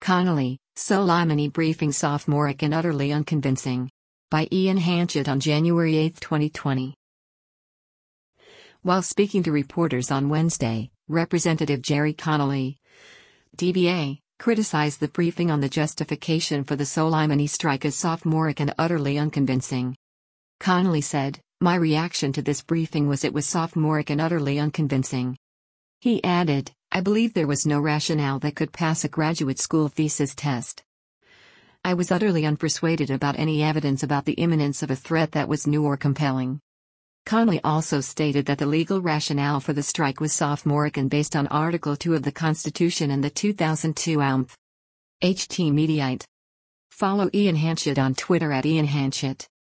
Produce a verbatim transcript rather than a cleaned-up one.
Connolly, Soleimani briefing sophomoric and utterly unconvincing. By Ian Hanchett on January eighth, twenty twenty. While speaking to reporters on Wednesday, Representative Gerry Connolly, D B A, criticized the briefing on the justification for the Soleimani strike as sophomoric and utterly unconvincing. Connolly said, "My reaction to this briefing was it was sophomoric and utterly unconvincing." He added, "I believe there was no rationale that could pass a graduate school thesis test. I was utterly unpersuaded about any evidence about the imminence of a threat that was new or compelling." Connolly also stated that the legal rationale for the strike was sophomoric and based on Article two of the Constitution and the two thousand two A M Th. H T Mediaite. Follow Ian Hanchett on Twitter at Ian Hanchett.